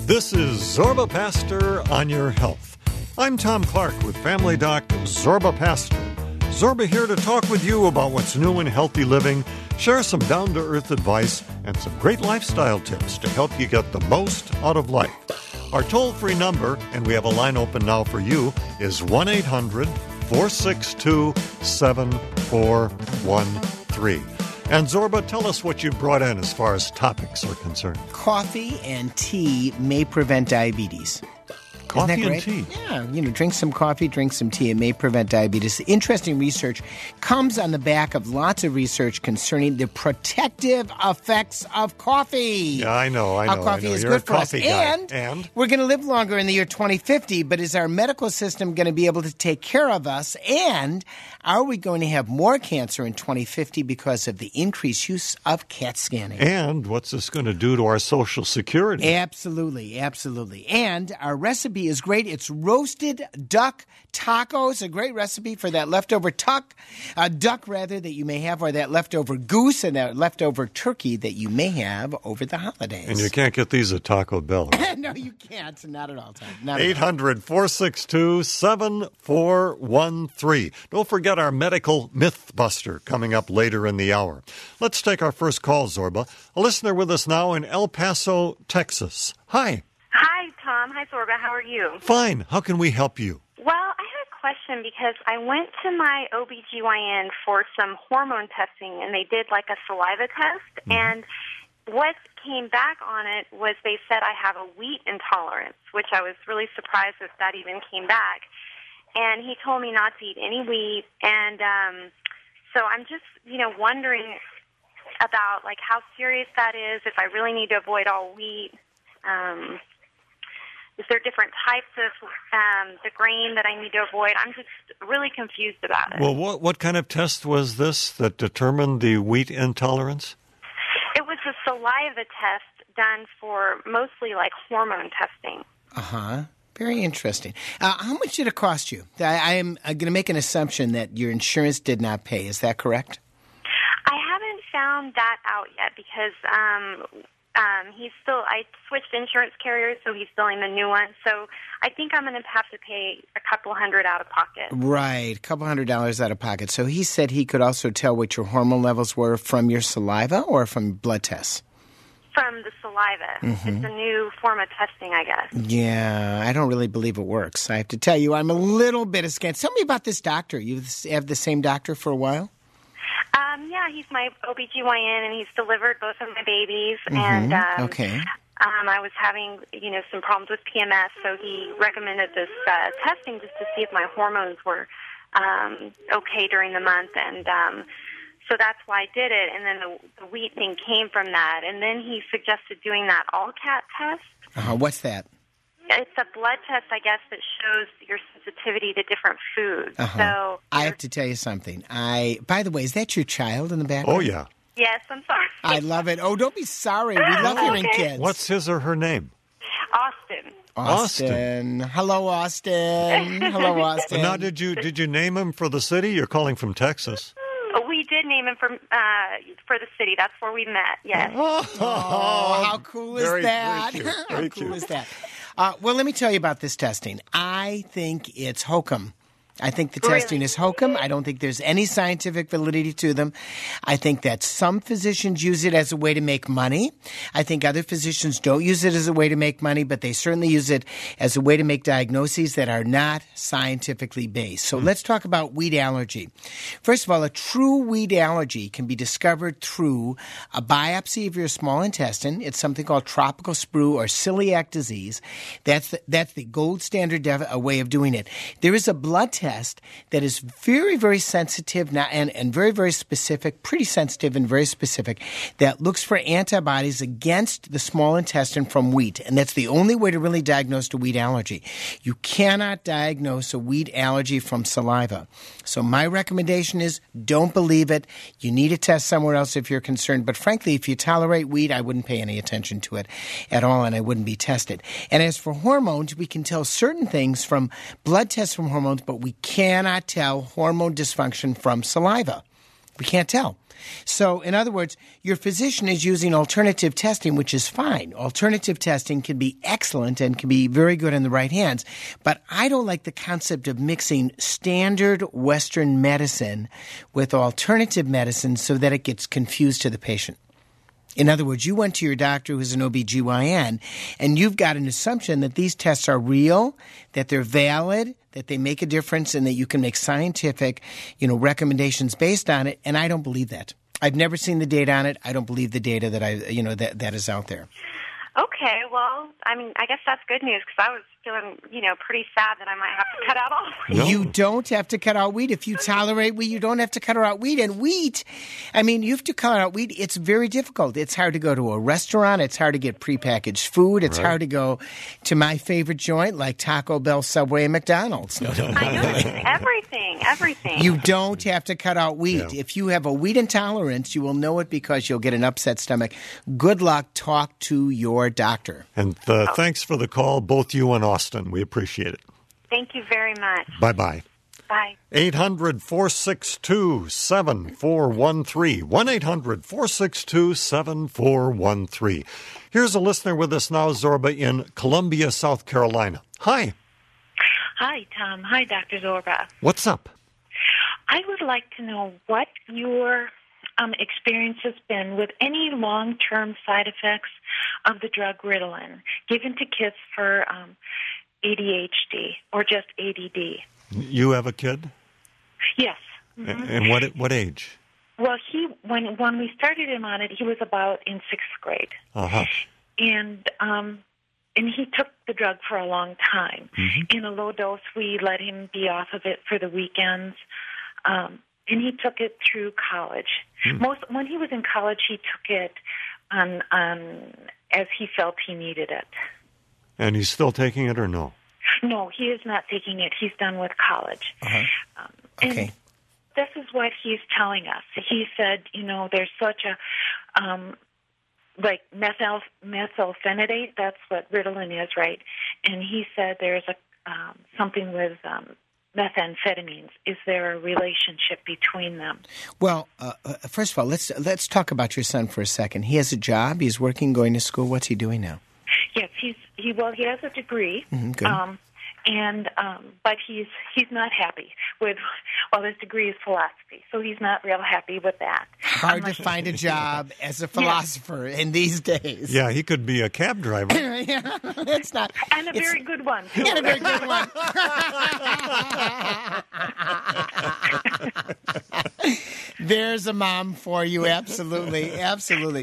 This is Zorba Pastor on your health. I'm Tom Clark with Family Doc Zorba Pastor. Zorba here to talk with you about what's new in healthy living, share some down-to-earth advice, and some great lifestyle tips to help you get the most out of life. Our toll-free number, and we have a line open now for you, is 1-800-462-7413. And Zorba, tell us what you've brought in as far as topics are concerned. Coffee and tea may prevent diabetes. Coffee and tea? Yeah, drink some coffee, drink some tea. It may prevent diabetes. Interesting research comes on the back of lots of research concerning the protective effects of coffee. Yeah, I know. How coffee is You're good for us. a coffee guy. And we're going to live longer in the year 2050, but is our medical system going to be able to take care of us? And are we going to have more cancer in 2050 because of the increased use of CAT scanning? And what's this going to do to our Social Security? Absolutely, absolutely. And our recipe is great. It's roasted duck tacos, a great recipe for that leftover duck that you may have, or that leftover goose and that leftover turkey that you may have over the holidays. And you can't get these at Taco Bell. Right? No, you can't. Not at all, Tom. 800-462-7413. Don't forget our medical myth buster coming up later in the hour. Let's take our first call, Zorba. A listener with us now in El Paso, Texas. Hi. Hi, Tom. Hi, Zorba. How are you? Fine. How can we help you? Well, I had a question because I went to my OBGYN for some hormone testing, and they did like a saliva test, and what came back on it was they said I have a wheat intolerance, which I was really surprised that even came back. And he told me not to eat any wheat, and so I'm just, wondering about, like, how serious that is, if I really need to avoid all wheat. Is there different types of the grain that I need to avoid? I'm just really confused about it. Well, what kind of test was this that determined the wheat intolerance? It was a saliva test done for mostly like hormone testing. Uh-huh. Very interesting. How much did it cost you? I am going to make an assumption that your insurance did not pay. Is that correct? I haven't found that out yet because I switched insurance carriers, so he's billing the new one. So I think I'm going to have to pay a couple $100 out of pocket. Right, a couple $100 out of pocket. So he said he could also tell what your hormone levels were from your saliva or from blood tests? From the saliva. Mm-hmm. It's a new form of testing, I guess. Yeah, I don't really believe it works. I have to tell you, I'm a little bit askance. Tell me about this doctor. You have the same doctor for a while? Yeah, he's my OBGYN, and he's delivered both of my babies. Mm-hmm. And okay. I was having, some problems with PMS, so he recommended this testing just to see if my hormones were okay during the month. And so that's why I did it. And then the wheat thing came from that. And then he suggested doing that all-cat test. What's that? It's a blood test, I guess, that shows your sensitivity to different foods. So I have to tell you something. By the way, is that your child in the background? Oh, yeah. Yes, I'm sorry. I love it. Oh, don't be sorry. We love hearing kids. What's his or her name? Austin. Hello, Austin. Hello, Austin. Now, did you name him for the city? You're calling from Texas. We did name him for the city. That's where we met, yes. Oh, how cool is that? Very cute. How cool is that? Well, let me tell you about this testing. I think it's hokum. I think the testing is hokum. I don't think there's any scientific validity to them. I think that some physicians use it as a way to make money. I think other physicians don't use it as a way to make money, but they certainly use it as a way to make diagnoses that are not scientifically based. So let's talk about wheat allergy. First of all, a true wheat allergy can be discovered through a biopsy of your small intestine. It's something called tropical sprue or celiac disease. That's the gold standard way of doing it. There is a blood test that is very, very sensitive now and very, very specific, pretty sensitive and very specific, that looks for antibodies against the small intestine from wheat. And that's the only way to really diagnose a wheat allergy. You cannot diagnose a wheat allergy from saliva. So my recommendation is don't believe it. You need to test somewhere else if you're concerned. But frankly, if you tolerate wheat, I wouldn't pay any attention to it at all, and I wouldn't be tested. And as for hormones, we can tell certain things from blood tests from hormones, but we cannot tell hormone dysfunction from saliva. We can't tell. So, in other words, your physician is using alternative testing, which is fine. Alternative testing can be excellent and can be very good in the right hands. But I don't like the concept of mixing standard Western medicine with alternative medicine so that it gets confused to the patient. In other words, you went to your doctor who's an OBGYN, and you've got an assumption that these tests are real, that they're valid, that they make a difference, and that you can make scientific, recommendations based on it. And I don't believe that. I've never seen the data on it. I don't believe the data that that is out there. Okay, well, I guess that's good news because I was feeling, pretty sad that I might have to cut out all wheat. No. You don't have to cut out wheat. If you tolerate wheat, you don't have to cut out wheat. And wheat, you have to cut out wheat. It's very difficult. It's hard to go to a restaurant. It's hard to get prepackaged food. It's hard to go to my favorite joint like Taco Bell, Subway, and McDonald's. No. I know, everything. You don't have to cut out wheat. Yeah. If you have a wheat intolerance, you will know it because you'll get an upset stomach. Good luck. Talk to your doctor. And thanks for the call, both you and Austin. We appreciate it. Thank you very much. Bye-bye. Bye. 800-462-7413. 1-800-462-7413. Here's a listener with us now, Zorba, in Columbia, South Carolina. Hi. Hi, Tom. Hi, Dr. Zorba. What's up? I would like to know what your experience has been with any long-term side effects of the drug Ritalin given to kids for ADHD or just ADD. You have a kid? Yes. Mm-hmm. And what age? Well, when we started him on it, he was about in 6th grade. Uh-huh. And he took the drug for a long time. Mm-hmm. In a low dose, we let him be off of it for the weekends. And he took it through college. When he was in college, he took it on as he felt he needed it. And he's still taking it or no? No, he is not taking it. He's done with college. Uh-huh. Okay. And this is what he's telling us. He said, there's such a methylphenidate. That's what Ritalin is, right? And he said there's something with methamphetamines. Is there a relationship between them? Well, first of all, let's talk about your son for a second. He has a job. He's working, going to school. What's he doing now? Yes, he has a degree. Good. But he's not happy with. Well, his degree is philosophy, so he's not real happy with that. Hard to find a job as a philosopher in these days. Yeah, he could be a cab driver. Yeah, it's not. And a very good one, too. And a very good one. There's a mom for you. Absolutely. Absolutely.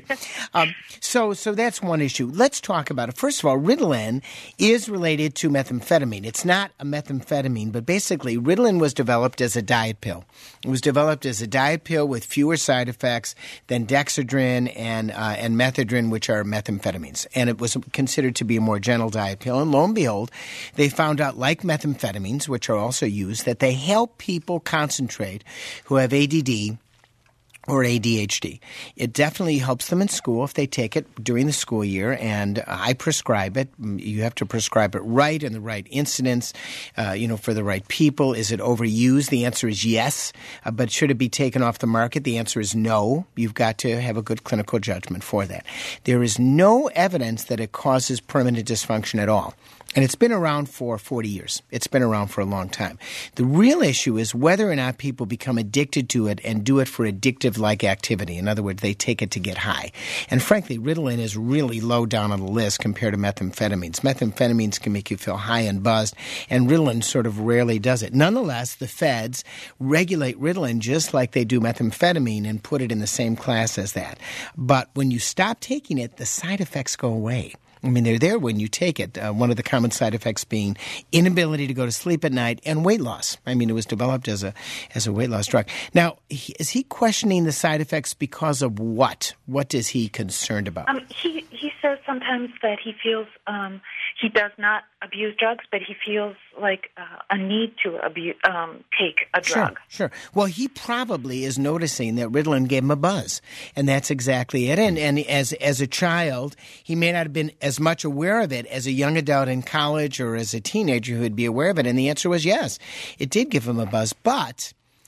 So that's one issue. Let's talk about it. First of all, Ritalin is related to methamphetamine. It's not a methamphetamine, but basically Ritalin was developed as a diet pill. It was developed as a diet pill with fewer side effects than Dexedrine and Methadone, which are methamphetamines. And it was considered to be a more gentle diet pill. And lo and behold, they found out, like methamphetamines, which are also used, that they help people concentrate who have ADD or ADHD. It definitely helps them in school if they take it during the school year, and I prescribe it. You have to prescribe it right in the right incidence, for the right people. Is it overused? The answer is yes. But should it be taken off the market? The answer is no. You've got to have a good clinical judgment for that. There is no evidence that it causes permanent dysfunction at all. And it's been around for 40 years. It's been around for a long time. The real issue is whether or not people become addicted to it and do it for addictive-like activity. In other words, they take it to get high. And frankly, Ritalin is really low down on the list compared to methamphetamines. Methamphetamines can make you feel high and buzzed, and Ritalin sort of rarely does it. Nonetheless, the feds regulate Ritalin just like they do methamphetamine and put it in the same class as that. But when you stop taking it, the side effects go away. I mean, they're there when you take it. One of the common side effects being inability to go to sleep at night and weight loss. I mean, it was developed as a weight loss drug. Now, is he questioning the side effects because of what? What is he concerned about? He says sometimes that he feels he does not abuse drugs, but he feels like a need to take a drug. Sure. Well, he probably is noticing that Ritalin gave him a buzz, and that's exactly it. And as a child, he may not have been as much aware of it as a young adult in college or as a teenager who would be aware of it. And the answer was yes, it did give him a buzz. But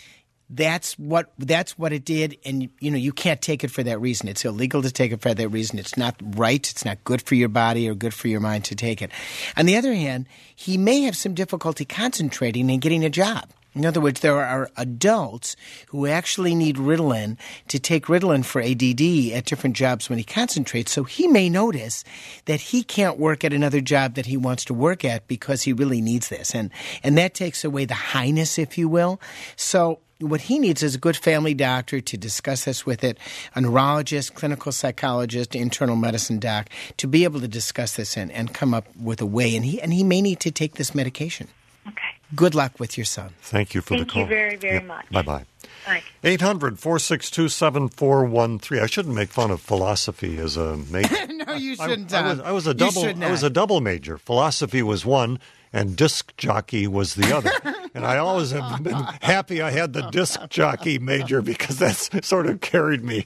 That's what it did, and you can't take it for that reason. It's illegal to take it for that reason. It's not right. It's not good for your body or good for your mind to take it. On the other hand, he may have some difficulty concentrating and getting a job. In other words, there are adults who actually need Ritalin to take Ritalin for ADD at different jobs when he concentrates. So he may notice that he can't work at another job that he wants to work at because he really needs this. And that takes away the highness, if you will. So what he needs is a good family doctor to discuss this with it, a neurologist, clinical psychologist, internal medicine doc, to be able to discuss this and come up with a way. And he may need to take this medication. Okay. Good luck with your son. Thank you for the call. Thank you very, very much. Bye-bye. Bye. 800-462-7413. I shouldn't make fun of philosophy as a major. No, you shouldn't. I was a double major. Philosophy was one, and disc jockey was the other. And I always have been happy I had the disc jockey major because that's sort of carried me.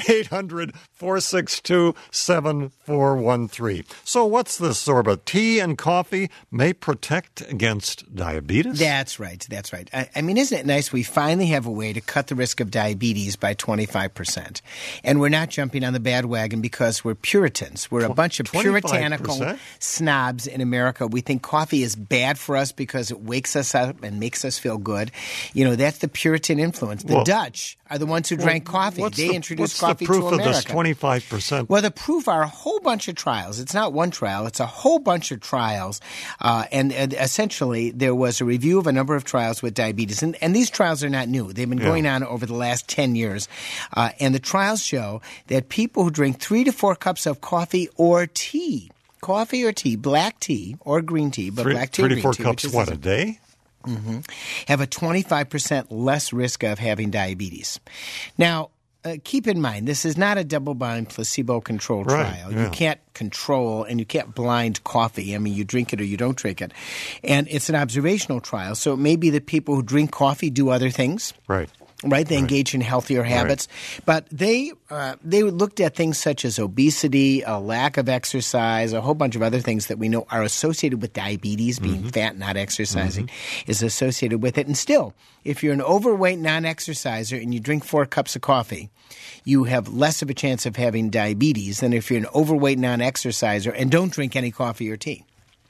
800-462-7413. So what's this, Zorba? Tea and coffee may protect against diabetes? That's right. I mean, isn't it nice we finally have a way to cut the risk of diabetes by 25%? And we're not jumping on the bandwagon because we're Puritans. We're a bunch of 25%? puritanical snobs in America. We think coffee is bad for us because it wakes us up and makes us feel good. That's the Puritan influence. The Dutch are the ones who drank coffee. They introduced coffee to America. What's the proof of this 25%? Well, the proof are a whole bunch of trials. It's not one trial. It's a whole bunch of trials. And essentially, there was a review of a number of trials with diabetes. And these trials are not new. They've been going on over the last 10 years. And the trials show that people who drink 3 to 4 cups of coffee or tea, black tea or green tea, but black tea or green tea. 3 to 4 cups, what, a day? Mm-hmm. Have a 25% less risk of having diabetes. Now, keep in mind, this is not a double-blind, placebo-controlled trial. You can't control and you can't blind coffee. I mean, you drink it or you don't drink it. And it's an observational trial, so it may be that people who drink coffee do other things. Right? They engage in healthier habits. But they looked at things such as obesity, a lack of exercise, a whole bunch of other things that we know are associated with diabetes. Being fat, not exercising, is associated with it. And still, if you're an overweight non-exerciser and you drink 4 cups of coffee, you have less of a chance of having diabetes than if you're an overweight non-exerciser and don't drink any coffee or tea.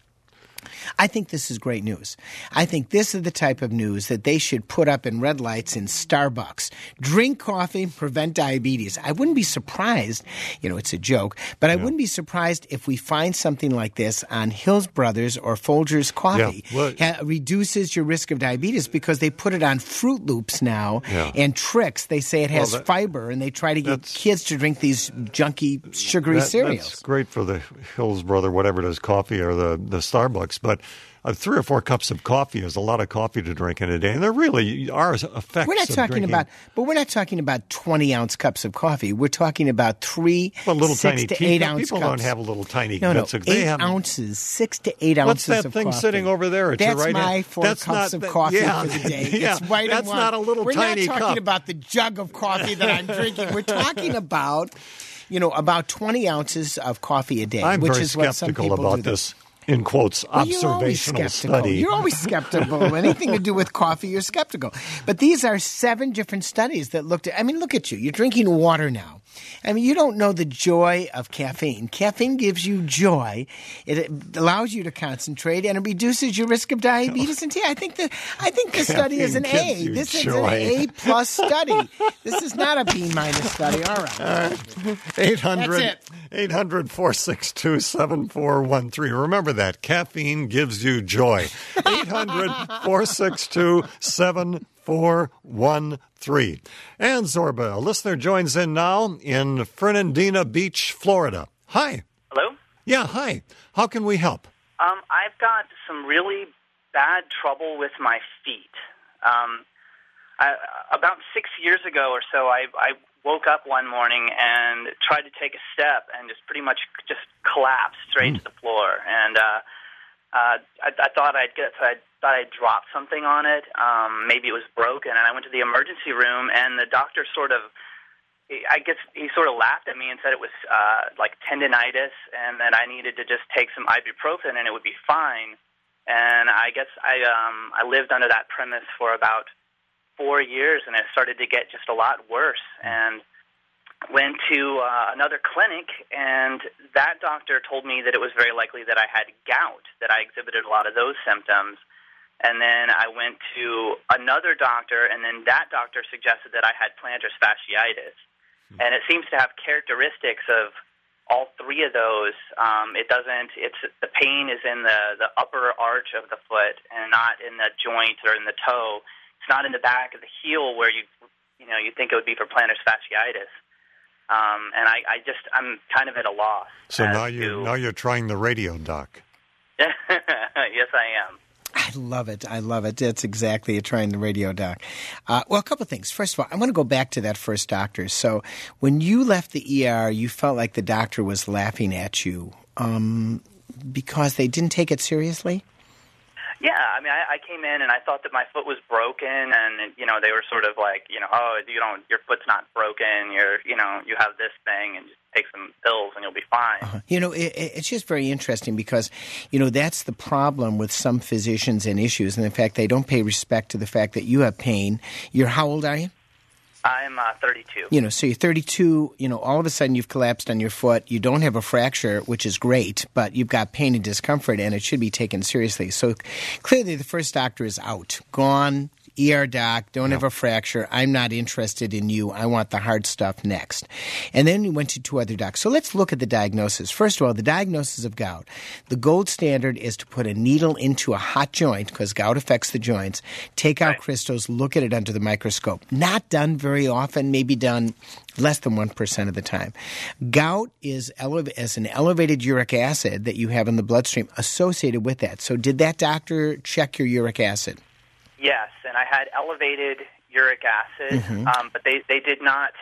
I think this is great news. I think this is the type of news that they should put up in red lights in Starbucks. Drink coffee, prevent diabetes. I wouldn't be surprised, it's a joke, but I wouldn't be surprised if we find something like this on Hills Brothers or Folgers coffee. Reduces your risk of diabetes because they put it on Fruit Loops now and Trix. They say it has fiber, and they try to get kids to drink these junky, sugary cereals. That's great for the Hills Brother, whatever it is, coffee or the Starbucks, but 3 or 4 cups of coffee is a lot of coffee to drink in a day, and there really are effects. We're not talking about 20-ounce cups of coffee. We're talking about 6 to 8 ounce People cups. Don't have a little tiny. No, 8 ounces, 6 to 8 ounces. What's that thing coffee sitting over there? That's my 4 cups of coffee for the day. It's right that's in one. not a little tiny cup. We're not talking about the jug of coffee that I'm drinking. We're talking about, about 20 ounces of coffee a day, I'm which very is what some skeptical people about do. this. In quotes, observational study. You're always skeptical. Anything to do with coffee, you're skeptical. But these are 7 different studies that looked at, look at you. You're drinking water now. You don't know the joy of caffeine. Caffeine gives you joy. It allows you to concentrate, and it reduces your risk of diabetes. And I think the study is an A. This is an A+ study. This is not a B- study. All right. 800-462-7413. Remember that. Caffeine gives you joy. 800-462-7413. And Zorba, a listener joins in now in Fernandina Beach, Florida. Hi. Hello? Yeah, hi. How can we help? I've got some really bad trouble with my feet. About 6 years ago or so, I woke up one morning and tried to take a step and just pretty much just collapsed straight to the floor. And I thought I'd dropped something on it. Maybe it was broken. And I went to the emergency room, and the doctor he sort of laughed at me and said it was like tendinitis, and that I needed to just take some ibuprofen and it would be fine. And I guess I lived under that premise for about 4 years, and it started to get just a lot worse. And went to another clinic, and that doctor told me that it was very likely that I had gout, that I exhibited a lot of those symptoms. And then I went to another doctor, and then that doctor suggested that I had plantar fasciitis. And it seems to have characteristics of all three of those. It's the pain is in the upper arch of the foot and not in the joint or in the toe. It's not in the back of the heel where you think it would be for plantar fasciitis. And I'm kind of at a loss. So now you're trying the radio, Doc. Yes, I am. I love it. That's exactly it, trying the radio, Doc. Well, a couple of things. First of all, I want to go back to that first doctor. So when you left the ER, you felt like the doctor was laughing at you because they didn't take it seriously? Yeah, I mean, I came in and I thought that my foot was broken, and they were sort of like, oh, your foot's not broken. You have this thing, and just take some pills and you'll be fine. Uh-huh. It's just very interesting because, that's the problem with some physicians and issues, and in fact, they don't pay respect to the fact that you have pain. How old are you? I'm 32. So you're 32, all of a sudden you've collapsed on your foot. You don't have a fracture, which is great, but you've got pain and discomfort, and it should be taken seriously. So clearly the first doctor is out, gone. ER doc, don't have a fracture. I'm not interested in you. I want the hard stuff next. And then you went to two other docs. So let's look at the diagnosis. First of all, the diagnosis of gout. The gold standard is to put a needle into a hot joint because gout affects the joints, take out crystals, look at it under the microscope. Not done very often, maybe done less than 1% of the time. Gout is as an elevated uric acid that you have in the bloodstream associated with that. So did that doctor check your uric acid? Yes, and I had elevated uric acid, but they did not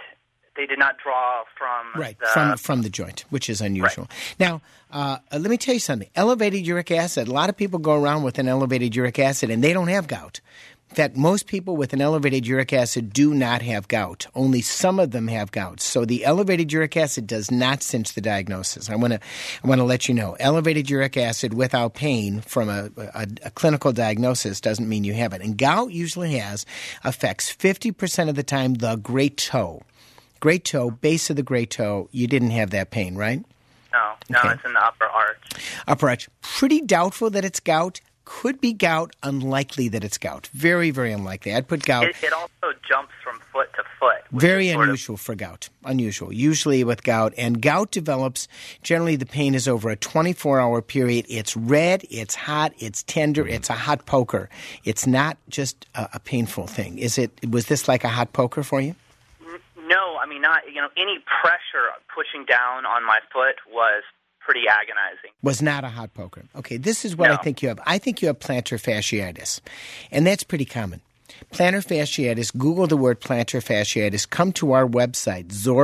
draw from from the joint, which is unusual. Right. Now, let me tell you something. Elevated uric acid. A lot of people go around with an elevated uric acid, and they don't have gout. In fact, most people with an elevated uric acid do not have gout. Only some of them have gout. So the elevated uric acid does not cinch the diagnosis. I want to let you know. Elevated uric acid without pain from a clinical diagnosis doesn't mean you have it. And gout usually affects 50% of the time the great toe. Great toe, base of the great toe. You didn't have that pain, right? No, it's in the upper arch. Upper arch. Pretty doubtful that it's gout. Could be gout, unlikely that it's gout. Very, very unlikely. I'd put gout. It also jumps from foot to foot. Very unusual for gout. Unusual. Usually with gout. And gout develops, generally the pain is over a 24-hour period. It's red, it's hot, it's tender, it's a hot poker. It's not just a painful thing. Was this like a hot poker for you? No, I mean, not, any pressure pushing down on my foot was pretty agonizing. Was not a hot poker. Okay, this is what I think you have. I think you have plantar fasciitis, and that's pretty common. Plantar fasciitis, Google the word plantar fasciitis, come to our website,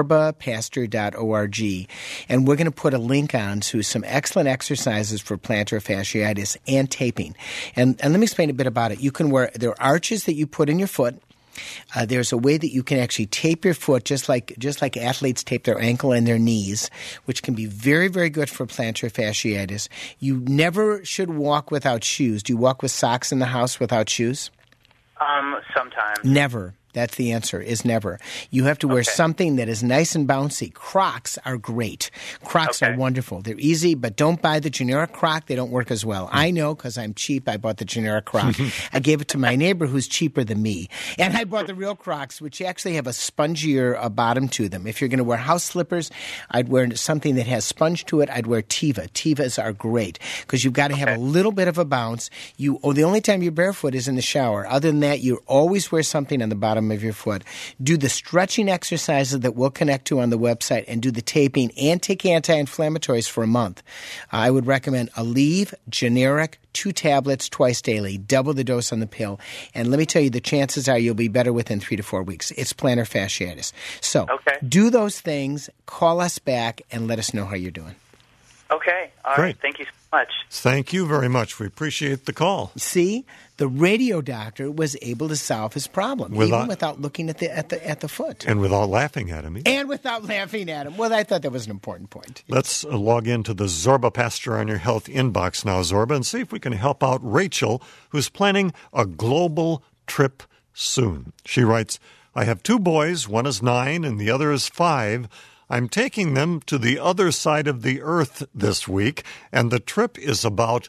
zorbapastor.org, and we're going to put a link on to some excellent exercises for plantar fasciitis and taping. And let me explain a bit about it. There are arches that you put in your foot. There's a way that you can actually tape your foot just like athletes tape their ankle and their knees, which can be very, very good for plantar fasciitis. You never should walk without shoes. Do you walk with socks in the house without shoes? Sometimes. Never. That's the answer, is never. You have to wear something that is nice and bouncy. Crocs are great. Crocs are wonderful. They're easy, but don't buy the generic Croc. They don't work as well. I know because I'm cheap. I bought the generic Croc. I gave it to my neighbor who's cheaper than me. And I bought the real Crocs, which actually have a spongier bottom to them. If you're going to wear house slippers, I'd wear something that has sponge to it. I'd wear Teva. Tevas are great because you've got to have a little bit of a bounce. The only time you're barefoot is in the shower. Other than that, you always wear something on the bottom of your foot. Do the stretching exercises that we'll connect to on the website and do the taping and take anti-inflammatories for a month. I would recommend Aleve generic 2 tablets twice daily, double the dose on the pill. And let me tell you, the chances are you'll be better within 3 to 4 weeks. It's plantar fasciitis. So do those things, call us back, and let us know how you're doing. Okay. All right. Thank you so much. Thank you very much. We appreciate the call. See, the radio doctor was able to solve his problem, even without looking at the foot. And without laughing at him. And without laughing at him. Well, I thought that was an important point. Let's log into the Zorba Pastor on Your Health inbox now, Zorba, and see if we can help out Rachel, who's planning a global trip soon. She writes, I have 2 boys, one is 9 and the other is 5. I'm taking them to the other side of the earth this week, and the trip is about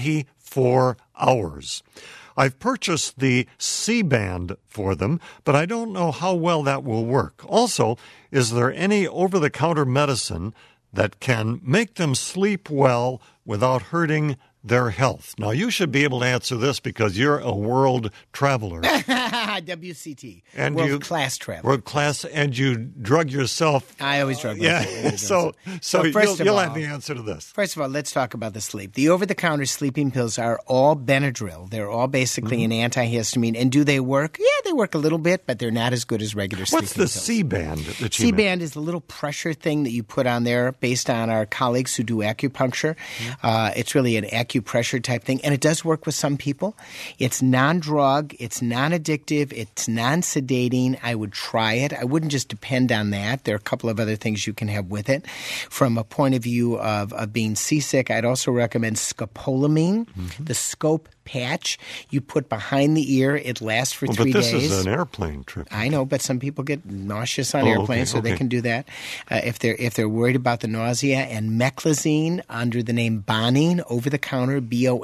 24 hours. I've purchased the C-band for them, but I don't know how well that will work. Also, is there any over-the-counter medicine that can make them sleep well without hurting their health? Now, you should be able to answer this because you're a world traveler. WCT, and world-class traveler. World-class, and you drug yourself. I always drug myself. Yeah, so you'll have the answer to this. First of all, let's talk about the sleep. The over-the-counter sleeping pills are all Benadryl. They're all basically an antihistamine. And do they work? Yeah, they work a little bit, but they're not as good as regular sleeping pills. What's the C-band that you C-band is the little pressure thing that you put on there based on our colleagues who do acupuncture. It's really an acupressure type thing, and it does work with some people. It's non-drug, it's non-addictive, it's non-sedating. I would try it. I wouldn't just depend on that. There are a couple of other things you can have with it. From a point of view of being seasick, I'd also recommend scopolamine, the scope patch you put behind the ear. It lasts for 3 days. But this is an airplane trip. I know, but some people get nauseous on airplanes, so they can do that if they're worried about the nausea. And meclizine under the name Bonine, over the counter,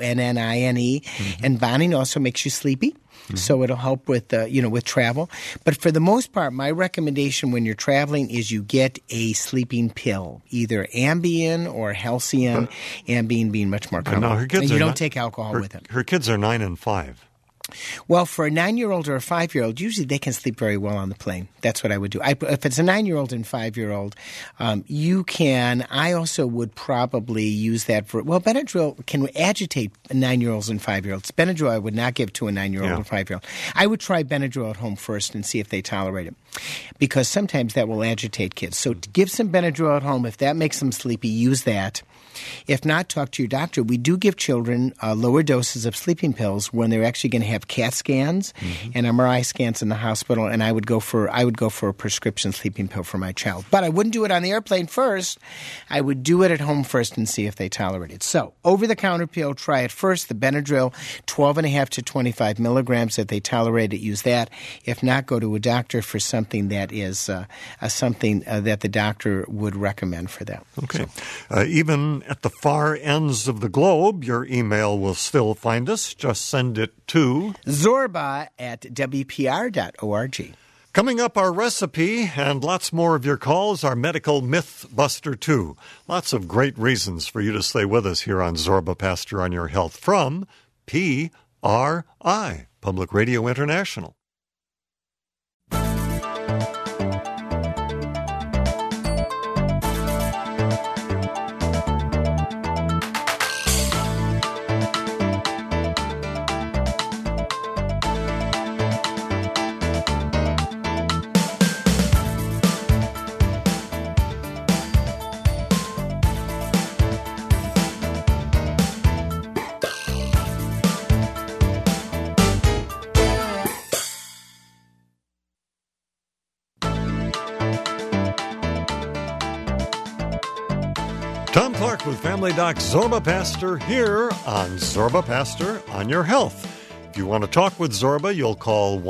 Bonnine, and Bonine also makes you sleepy. So it'll help with with travel. But for the most part, my recommendation when you're traveling is you get a sleeping pill, either Ambien or Halcion, Ambien being much more common. And you don't take alcohol with it. Her kids are 9 and 5. Well, for a 9-year-old or a 5-year-old, usually they can sleep very well on the plane. That's what I would do. If it's a 9-year-old and 5-year-old, you can. I also would probably use that for. Well, Benadryl can agitate 9-year-olds and 5-year-olds. Benadryl I would not give to a 9-year-old or 5-year-old. I would try Benadryl at home first and see if they tolerate it, because sometimes that will agitate kids. So give some Benadryl at home. If that makes them sleepy, use that. If not, talk to your doctor. We do give children lower doses of sleeping pills when they're actually going to have CAT scans and MRI scans in the hospital, and I would go for a prescription sleeping pill for my child. But I wouldn't do it on the airplane first. I would do it at home first and see if they tolerate it. So, over-the-counter pill, try it first. The Benadryl, 12.5 to 25 milligrams. If they tolerate it, use that. If not, go to a doctor for something that is something that the doctor would recommend for them. Okay. So. Even at the far ends of the globe, your email will still find us. Just send it to zorba@wpr.org. Coming up, our recipe and lots more of your calls, our medical myth buster too. Lots of great reasons for you to stay with us here on Zorba Pastor on Your Health from PRI, Public Radio International. Tom Clark with Family Doc Zorba Pastor here on Zorba Pastor on Your Health. If you want to talk with Zorba, you'll call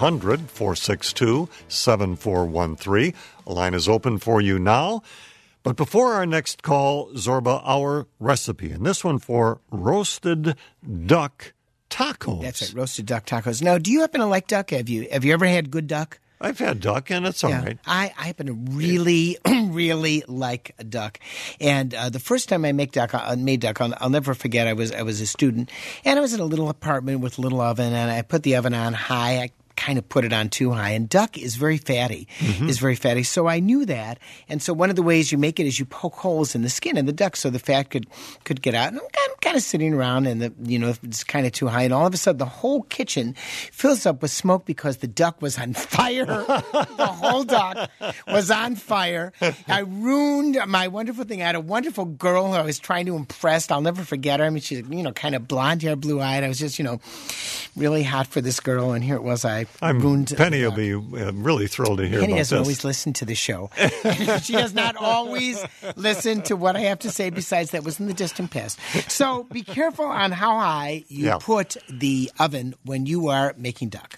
1-800-462-7413. A line is open for you now. But before our next call, Zorba, our recipe, and this one for roasted duck tacos. That's right, roasted duck tacos. Now, do you happen to like duck? Have you ever had good duck? I've had duck, and it's all right. I happen to really, really like duck. And the first time I made duck, I'll never forget. I was a student, and I was in a little apartment with a little oven, and I put the oven on high. I kind of put it on too high. And duck is very fatty, So I knew that. And so one of the ways you make it is you poke holes in the skin of the duck so the fat could get out. And I'm kind of sitting around and it's kind of too high. And all of a sudden the whole kitchen fills up with smoke because the duck was on fire. The whole duck was on fire. I ruined my wonderful thing. I had a wonderful girl who I was trying to impress. I'll never forget her. I mean, she's, kind of blonde hair, blue eyed. I was just, really hot for this girl. And here it was. Penny will be really thrilled to hear Penny about doesn't this. Always listen to the show. She does not always listen to what I have to say. Besides, that was in the distant past. So be careful on how high you put the oven when you are making duck. Okay.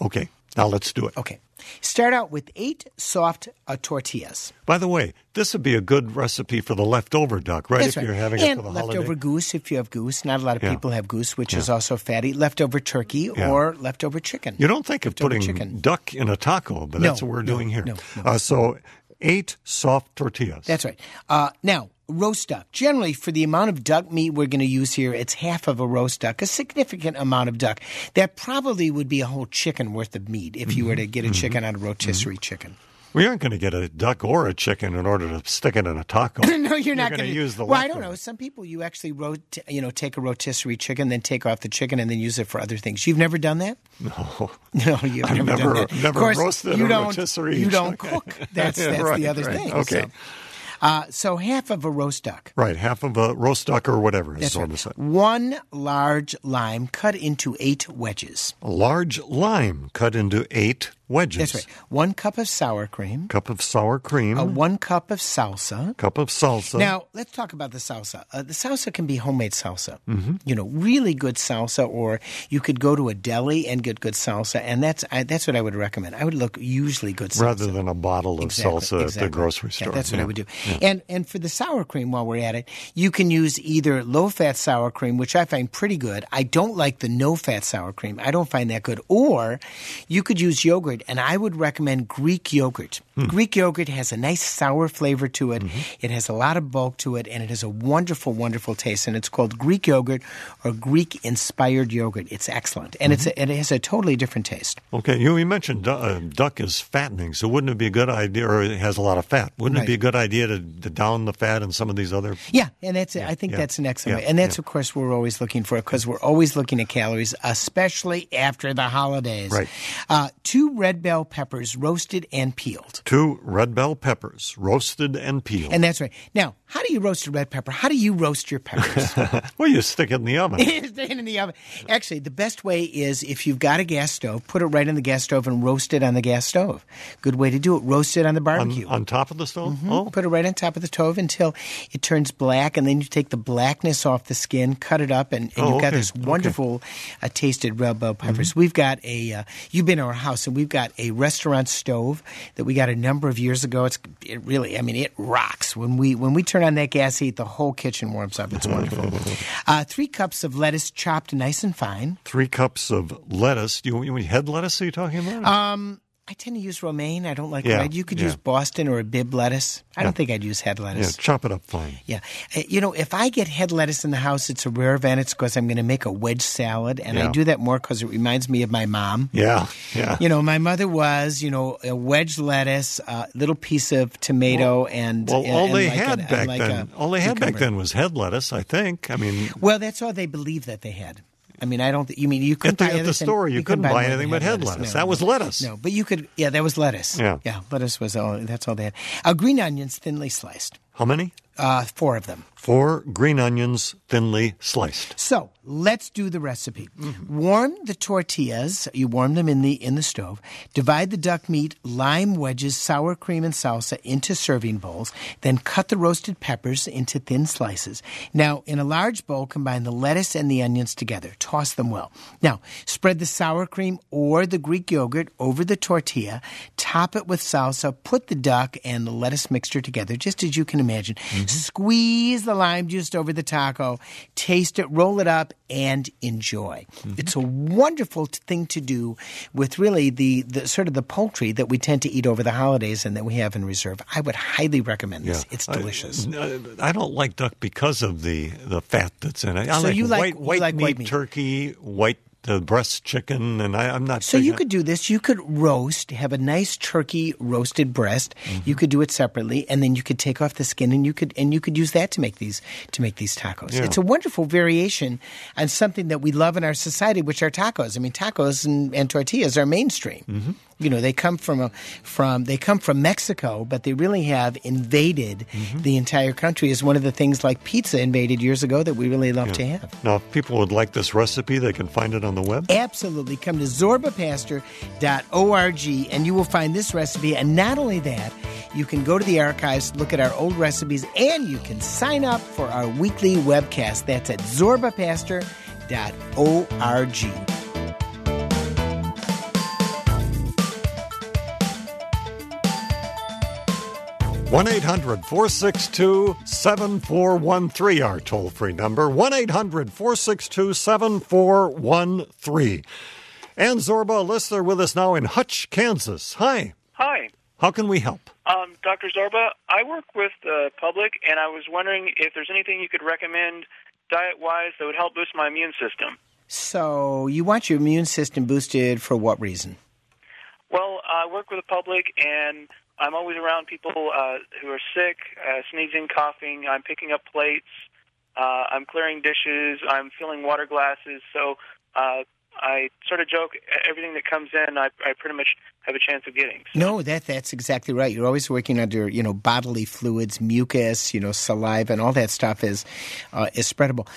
Now let's do it. Okay. Start out with 8 soft tortillas. By the way, this would be a good recipe for the leftover duck, right? That's if right. you're having and it for the leftover holiday. goose, if you have goose. Not a lot of Yeah. people have goose, which Yeah. is also fatty. Leftover turkey Yeah. or leftover chicken. You don't think of Leftover putting chicken. duck in a taco, but that's what we're doing here. No. So 8 soft tortillas. That's right. Now, roast duck. Generally, for the amount of duck meat we're going to use here, it's half of a roast duck, a significant amount of duck. That probably would be a whole chicken worth of meat if you were to get a chicken on a rotisserie chicken. We aren't going to get a duck or a chicken in order to stick it in a taco. No, you're not going to use the Well, I don't leftover. know. Some people, you actually take a rotisserie chicken, then take off the chicken, and then use it for other things. You've never done that? No. No, you've I've never done that. never Of course, roasted you a don't, rotisserie You don't chicken. cook. That's Right, the other right. thing. Okay. So half of a roast duck. Right, half of a roast duck or whatever, as That's Zorba right. said. 1 large lime cut into 8 wedges. A large lime cut into 8 wedges. That's right. 1 cup of sour cream. Cup of sour cream. 1 cup of salsa. Cup of salsa. Now, let's talk about the salsa. The salsa can be homemade salsa. Mm-hmm. Really good salsa, or you could go to a deli and get good salsa, and that's what I would recommend. I would look usually good salsa. Rather than a bottle of salsa at the grocery store. Yeah, that's what I would do. Yeah. And for the sour cream, while we're at it, you can use either low-fat sour cream, which I find pretty good. I don't like the no-fat sour cream. I don't find that good. Or you could use yogurt, and I would recommend Greek yogurt. Greek yogurt has a nice sour flavor to it. It has a lot of bulk to it, and it has a wonderful, wonderful taste. And it's called Greek yogurt or Greek-inspired yogurt. It's excellent, and it has a totally different taste. Okay, you mentioned duck is fattening, so wouldn't it be a good idea, or it has a lot of fat, wouldn't it be a good idea to down the fat in some of these other... Yeah, and that's it. I think that's an excellent way. And that's, of course, what we're always looking for, because we're always looking at calories, especially after the holidays. Right. 2 red bell peppers, roasted and peeled. 2 red bell peppers, roasted and peeled. And that's right. Now, how do you roast a red pepper? How do you roast your peppers? Well, you stick it in the oven. Stick it in the oven. Actually, the best way is if you've got a gas stove, put it right on the gas stove and roast it on the gas stove. Good way to do it. Roast it on the barbecue. On top of the stove? Oh. Put it right on top of the stove until it turns black, and then you take the blackness off the skin, cut it up, and you've got this wonderful tasted red bell peppers. We've got you've been to our house, and we've got a restaurant stove that we got a number of years ago. It rocks. When we turn on that gas heat, the whole kitchen warms up. It's wonderful. 3 cups of lettuce chopped nice and fine. 3 cups of lettuce. You mean head lettuce are you talking about? I tend to use romaine. I don't like red. You could use Boston or a Bibb lettuce. I don't think I'd use head lettuce. Yeah, chop it up fine. Yeah. If I get head lettuce in the house, it's a rare event. It's because I'm going to make a wedge salad, and I do that more because it reminds me of my mom. Yeah. My mother was, a wedge lettuce, a little piece of tomato, all they had back then was head lettuce, I think. Well, that's all they believed that they had. I don't. You mean you couldn't buy at the store? You couldn't buy anything but head lettuce. That was lettuce. No, but you could. Yeah, that was lettuce. Yeah, lettuce was all. That's all they had. Green onions, thinly sliced. How many? 4 of them. 4 green onions, thinly sliced. So let's do the recipe. Warm the tortillas. You warm them in the stove. Divide the duck meat, lime wedges, sour cream, and salsa into serving bowls. Then cut the roasted peppers into thin slices. Now, in a large bowl, combine the lettuce and the onions together. Toss them well. Now, spread the sour cream or the Greek yogurt over the tortilla. Top it with salsa. Put the duck and the lettuce mixture together, just as you can imagine. Squeeze the lime juice over the taco, taste it, roll it up, and enjoy. It's a wonderful thing to do with really the sort of the poultry that we tend to eat over the holidays and that we have in reserve. I would highly recommend this. It's delicious. I don't like duck because of the fat that's in it. I so like you like white meat, turkey, breast chicken, and I'm not. So you could do this. You could have a nice turkey roasted breast. You could do it separately, and then you could take off the skin, and you could use that to make these tacos. Yeah. It's a wonderful variation on something that we love in our society, which are tacos. Tacos and tortillas are mainstream. They come from Mexico, but they really have invaded the entire country. As one of the things like pizza invaded years ago that we really love to have. Now, if people would like this recipe, they can find it on the web? Absolutely. Come to zorbapastor.org and you will find this recipe. And not only that, you can go to the archives, look at our old recipes, and you can sign up for our weekly webcast. That's at zorbapastor.org. 1-800-462-7413, our toll-free number. 1-800-462-7413. And Zorba, a listener with us now in Hutch, Kansas. Hi. Hi. How can we help? Dr. Zorba, I work with the public, and I was wondering if there's anything you could recommend diet-wise that would help boost my immune system. So you want your immune system boosted for what reason? Well, I work with the public, and I'm always around people who are sick, sneezing, coughing. I'm picking up plates. I'm clearing dishes. I'm filling water glasses. So I sort of joke, everything that comes in, I pretty much have a chance of getting. So. No, that's exactly right. You're always working under, bodily fluids, mucus, saliva, and all that stuff is spreadable.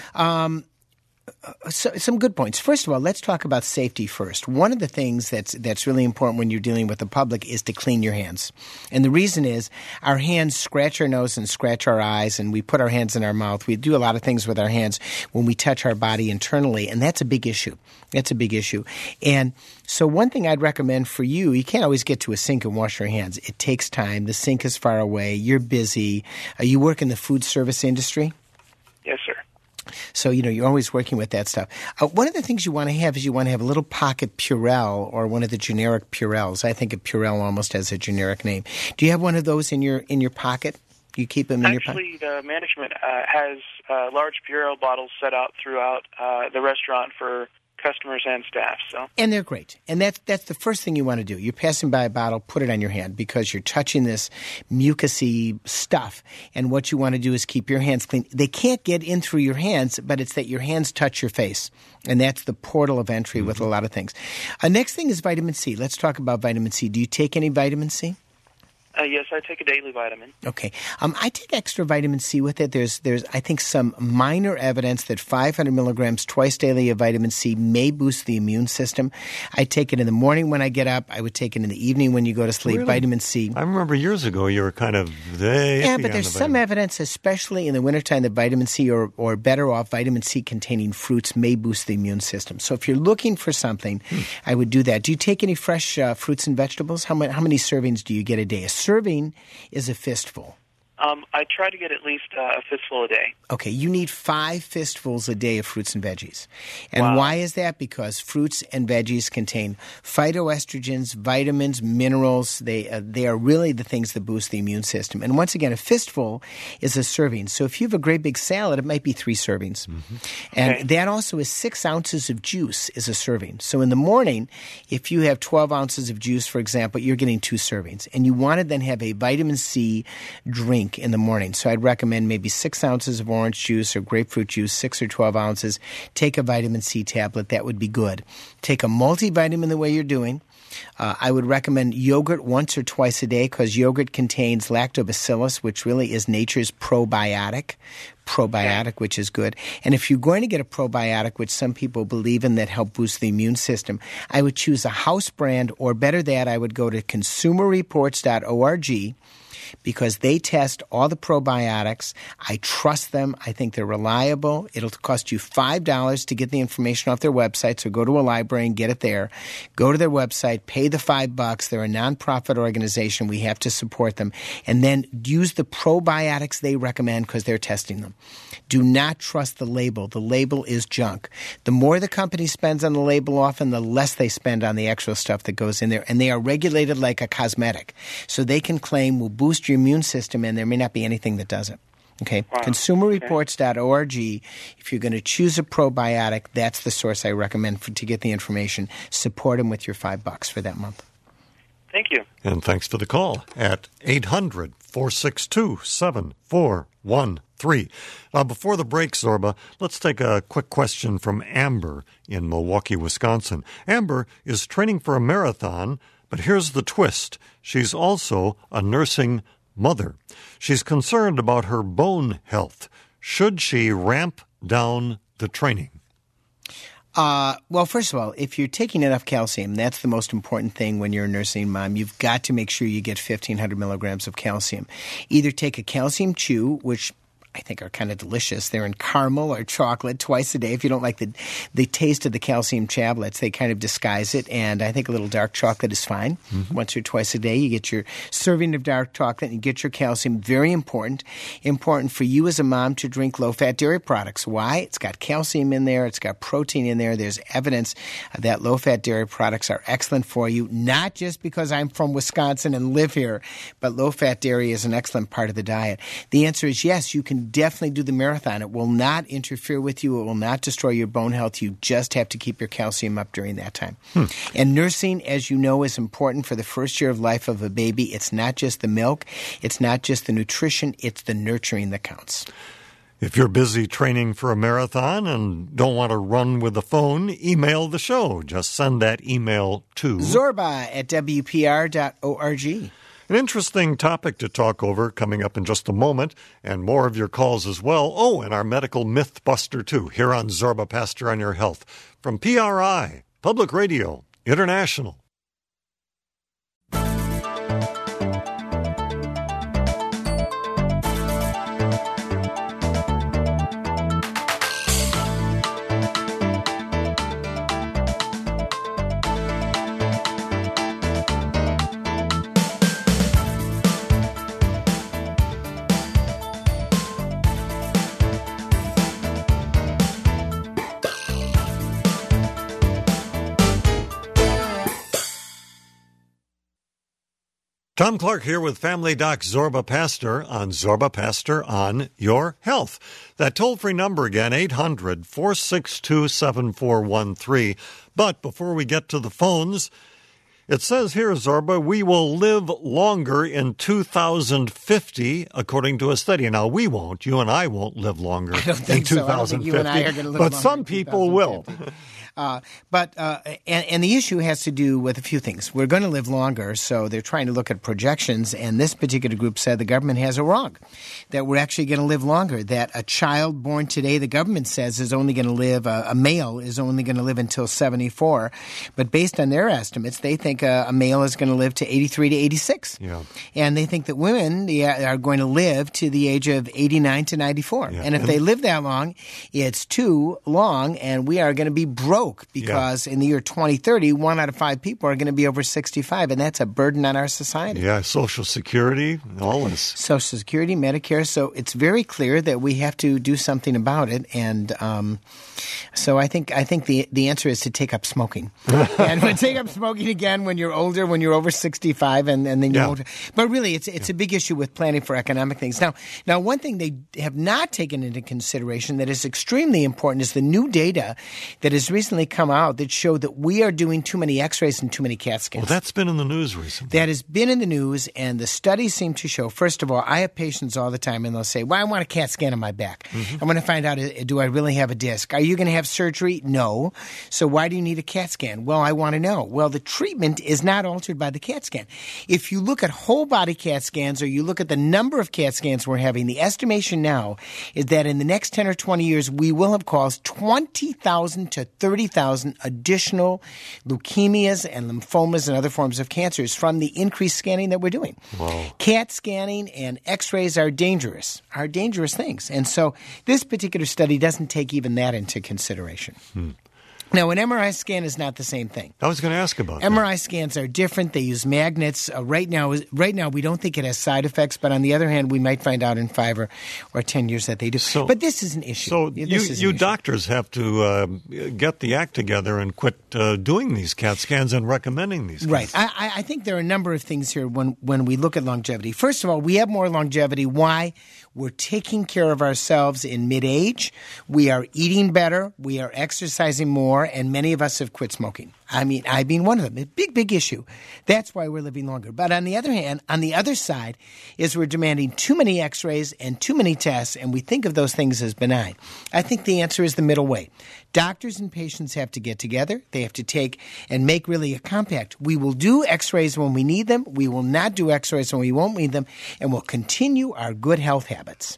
So, some good points. First of all, let's talk about safety first. One of the things that's really important when you're dealing with the public is to clean your hands. And the reason is our hands scratch our nose and scratch our eyes, and we put our hands in our mouth. We do a lot of things with our hands when we touch our body internally, and that's a big issue. That's a big issue. And so one thing I'd recommend for you can't always get to a sink and wash your hands. It takes time. The sink is far away. You're busy. You work in the food service industry? Yes, sir. So, you're always working with that stuff. One of the things you want to have is you want to have a little pocket Purell or one of the generic Purells. I think of Purell almost as a generic name. Do you have one of those in your pocket? You keep them in your pocket? Actually, the management has large Purell bottles set out throughout the restaurant for customers and staff. And they're great. And that's the first thing you want to do. You're passing by a bottle, put it on your hand because you're touching this mucousy stuff. And what you want to do is keep your hands clean. They can't get in through your hands, but it's that your hands touch your face. And that's the portal of entry with a lot of things. Next thing is vitamin C. Let's talk about vitamin C. Do you take any vitamin C? Yes, I take a daily vitamin. Okay. I take extra vitamin C with it. There's I think, some minor evidence that 500 milligrams twice daily of vitamin C may boost the immune system. I take it in the morning when I get up. I would take it in the evening when you go to sleep. Really? Vitamin C. I remember years ago you were kind of but there's some evidence, especially in the wintertime, that vitamin C or better off vitamin C containing fruits may boost the immune system. So if you're looking for something, I would do that. Do you take any fresh fruits and vegetables? How many servings do you get a day? A serving is a fistful. I try to get at least a fistful a day. Okay, you need 5 fistfuls a day of fruits and veggies. And Wow. Why is that? Because fruits and veggies contain phytoestrogens, vitamins, minerals. They are really the things that boost the immune system. And once again, a fistful is a serving. So if you have a great big salad, it might be 3 servings. And that also is 6 ounces of juice is a serving. So in the morning, if you have 12 ounces of juice, for example, you're getting 2 servings. And you want to then have a vitamin C drink in the morning. So I'd recommend maybe 6 ounces of orange juice or grapefruit juice, 6 or 12 ounces. Take a vitamin C tablet. That would be good. Take a multivitamin the way you're doing. I would recommend yogurt once or twice a day because yogurt contains lactobacillus, which really is nature's probiotic, which is good. And if you're going to get a probiotic, which some people believe in that help boost the immune system, I would choose a house brand, or better that, I would go to consumerreports.org because they test all the probiotics. I trust them. I think they're reliable. It'll cost you $5 to get the information off their website, so go to a library and get it there. Go to their website, pay the $5. They're a nonprofit organization. We have to support them. And then use the probiotics they recommend because they're testing them. Do not trust the label. The label is junk. The more the company spends on the label often, the less they spend on the extra stuff that goes in there. And they are regulated like a cosmetic. So they can claim will boost your immune system, and there may not be anything that does it. Okay? Wow. Consumerreports.org. If you're going to choose a probiotic, that's the source I recommend to get the information. Support them with your $5 for that month. Thank you. And thanks for the call at 800-462-7413. Before the break, Zorba, let's take a quick question from Amber in Milwaukee, Wisconsin. Amber is training for a marathon, but here's the twist. She's also a nursing mother. She's concerned about her bone health. Should she ramp down the training? Well, first of all, if you're taking enough calcium, that's the most important thing when you're a nursing mom. You've got to make sure you get 1,500 milligrams of calcium. Either take a calcium chew, which I think are kind of delicious. They're in caramel or chocolate twice a day. If you don't like the taste of the calcium tablets, they kind of disguise it. And I think a little dark chocolate is fine. Once or twice a day, you get your serving of dark chocolate and you get your calcium. Very important. Important for you as a mom to drink low-fat dairy products. Why? It's got calcium in there. It's got protein in there. There's evidence that low-fat dairy products are excellent for you, not just because I'm from Wisconsin and live here, but low-fat dairy is an excellent part of the diet. The answer is yes, you can definitely do the marathon. It will not interfere with you. It will not destroy your bone health. You just have to keep your calcium up during that time. And nursing, as you know, is important for the first year of life of a baby. It's not just the milk. It's not just the nutrition. It's the nurturing that counts. If you're busy training for a marathon and don't want to run with the phone, email the show. Just send that email to zorba@wpr.org. An interesting topic to talk over coming up in just a moment, and more of your calls as well. Oh, and our medical myth buster, too, here on Zorba Pastor on Your Health. From PRI, Public Radio International. Tom Clark here with Family Doc Zorba Pastor on Zorba Pastor on Your Health. That toll-free number again, 800-462-7413. But before we get to the phones, it says here, Zorba, we will live longer in 2050, according to a study. Now, we won't. You and I won't live longer in 2050. So. I don't think you and I are going to live but some people will. But the issue has to do with a few things. We're going to live longer, so they're trying to look at projections, and this particular group said the government has it wrong, that we're actually going to live longer, that a child born today, the government says, is only going to live, a male is only going to live until 74. But based on their estimates, they think a male is going to live to 83 to 86. Yeah. And they think that women are going to live to the age of 89 to 94. Yeah. And if they live that long, it's too long, and we are going to be broke. Because in the year 2030, 1 out of 5 people are going to be over 65, and that's a burden on our society. Yeah, Social Security, all this. Social Security, Medicare. So it's very clear that we have to do something about it. And so I think the answer is to take up smoking. And we'll take up smoking again when you're older, when you're over 65, and then you're older. But really, it's a big issue with planning for economic things. Now, one thing they have not taken into consideration that is extremely important is the new data that has recently come out that show that we are doing too many x-rays and too many CAT scans. Well, that's been in the news recently. That has been in the news, and the studies seem to show, first of all, I have patients all the time, and they'll say, well, I want a CAT scan on my back. I want to find out, do I really have a disc? Are you going to have surgery? No. So why do you need a CAT scan? Well, I want to know. Well, the treatment is not altered by the CAT scan. If you look at whole body CAT scans or you look at the number of CAT scans we're having, the estimation now is that in the next 10 or 20 years, we will have caused 20,000 to 30,000 additional leukemias and lymphomas and other forms of cancers from the increased scanning that we're doing. Wow. CAT scanning and x-rays are dangerous things. And so this particular study doesn't take even that into consideration. Now, an MRI scan is not the same thing. I was going to ask about that. MRI scans are different. They use magnets. Right now, we don't think it has side effects, but on the other hand, we might find out in 5 or 10 years that they do. But this is an issue. So you doctors have to get the act together and quit doing these CAT scans and recommending these. Right. I think there are a number of things here when we look at longevity. First of all, we have more longevity. Why? We're taking care of ourselves in mid-age. We are eating better. We are exercising more. And many of us have quit smoking. I mean, I being one of them. A big, big issue. That's why we're living longer. But on the other hand, on the other side is we're demanding too many x-rays and too many tests, and we think of those things as benign. I think the answer is the middle way. Doctors and patients have to get together. They have to take and make really a compact. We will do x-rays when we need them. We will not do x-rays when we won't need them, and we'll continue our good health habits.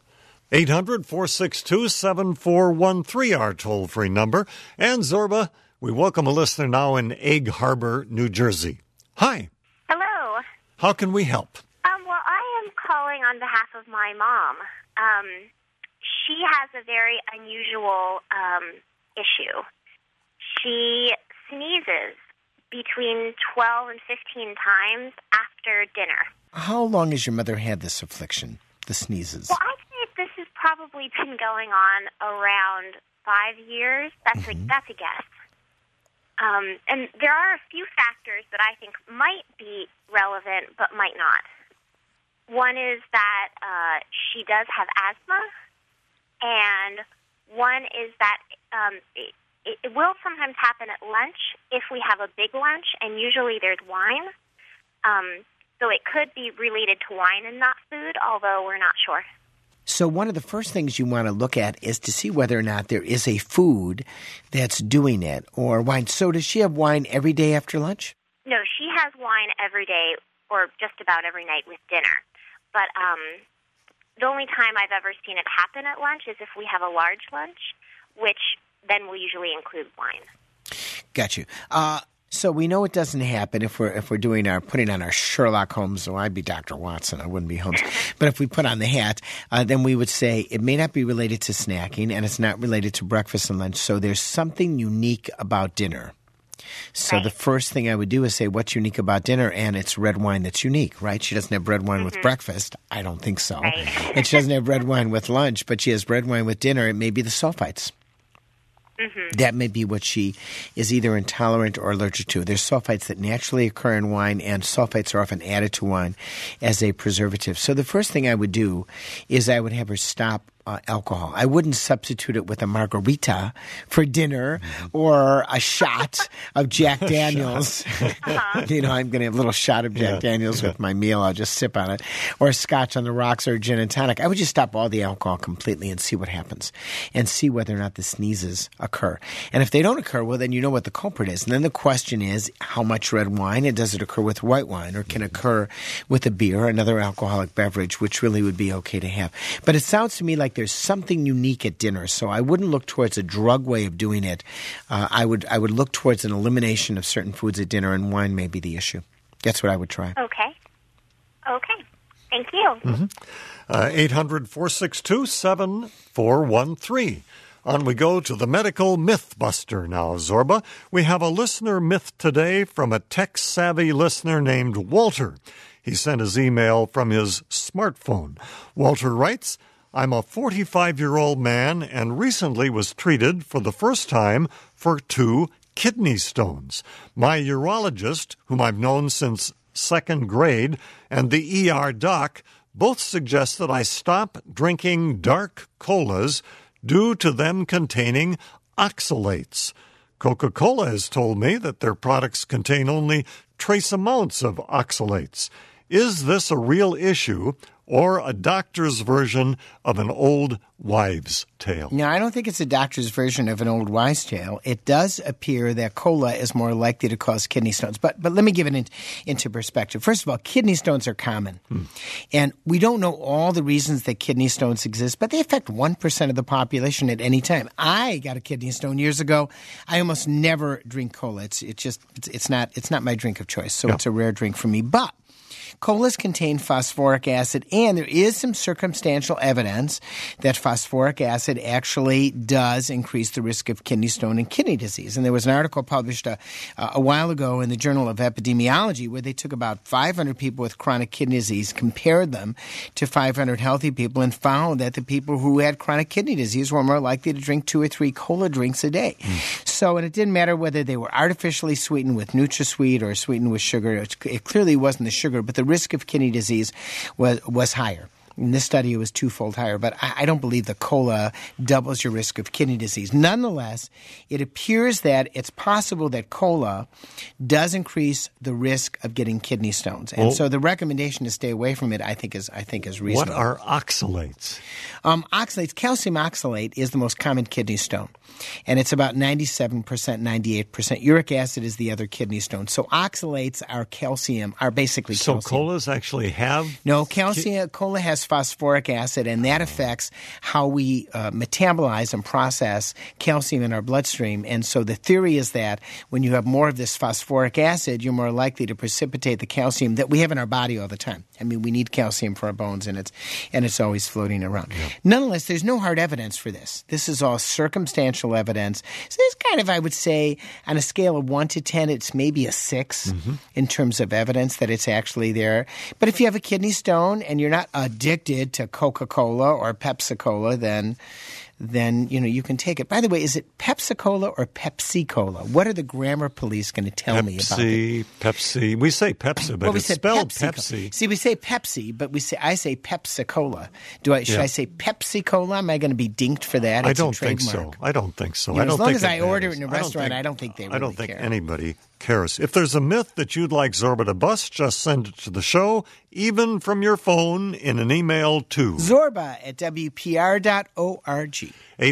800-462-7413, our toll-free number. And Zorba, we welcome a listener now in Egg Harbor, New Jersey. Hi. Hello. How can we help? Well, I am calling on behalf of my mom. she has a very unusual issue. She sneezes between 12 and 15 times after dinner. How long has your mother had this affliction, the sneezes? Well, I think this has probably been going on around 5 years. That's a guess. And there are a few factors that I think might be relevant but might not. One is that she does have asthma, and one is that it will sometimes happen at lunch if we have a big lunch, and usually there's wine. So it could be related to wine and not food, although we're not sure. So one of the first things you want to look at is to see whether or not there is a food that's doing it, or wine. So does she have wine every day after lunch? No, she has wine every day or just about every night with dinner. But the only time I've ever seen it happen at lunch is if we have a large lunch, which then will usually include wine. Got you. So we know it doesn't happen if we're putting on our Sherlock Holmes. So I'd be Dr. Watson. I wouldn't be Holmes. But if we put on the hat, then we would say it may not be related to snacking, and it's not related to breakfast and lunch. So there's something unique about dinner. So the first thing I would do is say, what's unique about dinner? And it's red wine that's unique, right? She doesn't have red wine with breakfast. I don't think so. Right. And she doesn't have red wine with lunch, but she has red wine with dinner. It may be the sulfites. That may be what she is either intolerant or allergic to. There's sulfites that naturally occur in wine, and sulfites are often added to wine as a preservative. So the first thing I would do is I would have her stop alcohol. I wouldn't substitute it with a margarita for dinner or a shot of Jack Daniels. You know, I'm going to have a little shot of Jack Daniels with my meal. I'll just sip on it. Or a scotch on the rocks or a gin and tonic. I would just stop all the alcohol completely and see what happens and see whether or not the sneezes occur. And if they don't occur, well, then you know what the culprit is. And then the question is, how much red wine? And does it occur with white wine, or can it occur with a beer or another alcoholic beverage, which really would be okay to have? But it sounds to me like there's something unique at dinner, so I wouldn't look towards a drug way of doing it. I would look towards an elimination of certain foods at dinner, and wine may be the issue. That's what I would try. Okay. Thank you. 800-462-7413. On we go to the Medical Mythbuster now, Zorba. We have a listener myth today from a tech-savvy listener named Walter. He sent his email from his smartphone. Walter writes, I'm a 45-year-old man and recently was treated for the first time for 2 kidney stones. My urologist, whom I've known since 2nd grade, and the ER doc both suggest that I stop drinking dark colas due to them containing oxalates. Coca-Cola has told me that their products contain only trace amounts of oxalates. Is this a real issue or a doctor's version of an old wives' tale? No, I don't think it's a doctor's version of an old wives' tale. It does appear that cola is more likely to cause kidney stones. But let me give it into perspective. First of all, kidney stones are common. And we don't know all the reasons that kidney stones exist, but they affect 1% of the population at any time. I got a kidney stone years ago. I almost never drink cola. It's not my drink of choice, so It's a rare drink for me. But colas contain phosphoric acid, and there is some circumstantial evidence that phosphoric acid actually does increase the risk of kidney stone and kidney disease. And there was an article published a while ago in the Journal of Epidemiology where they took about 500 people with chronic kidney disease, compared them to 500 healthy people, and found that the people who had chronic kidney disease were more likely to drink 2 or 3 cola drinks a day. So, and it didn't matter whether they were artificially sweetened with NutraSweet or sweetened with sugar. It clearly wasn't the sugar, but the risk of kidney disease was higher. In this study, it was 2-fold higher, but I don't believe the cola doubles your risk of kidney disease. Nonetheless, it appears that it's possible that cola does increase the risk of getting kidney stones, and so the recommendation to stay away from it, I think is reasonable. What are oxalates? Oxalates, calcium oxalate is the most common kidney stone, and it's about 97%, 98%. Uric acid is the other kidney stone. So oxalates are basically calcium. So colas actually have? No, cola has this phosphoric acid, and that affects how we metabolize and process calcium in our bloodstream. And so the theory is that when you have more of this phosphoric acid, you're more likely to precipitate the calcium that we have in our body all the time. I mean, we need calcium for our bones, and it's always floating around. Yeah. Nonetheless, there's no hard evidence for this. This is all circumstantial evidence. So it's kind of, I would say, on a scale of 1 to 10, it's maybe a 6 in terms of evidence that it's actually there. But if you have a kidney stone and you're not addicted to Coca-Cola or Pepsi-Cola, then you can take it. By the way, is it Pepsi-Cola or Pepsi-Cola? What are the grammar police going to tell me about it? Pepsi. We say Pepsi, but it's spelled Pepsi. See, we say Pepsi, but I say Pepsi-Cola. Should I say Pepsi-Cola? Am I going to be dinked for that? I don't think so. I don't think so. As long as I order it in a restaurant, I don't think they really care. I don't think anybody cares. If there's a myth that you'd like Zorba to bust, just send it to the show, even from your phone, in an email to zorba@wpr.org.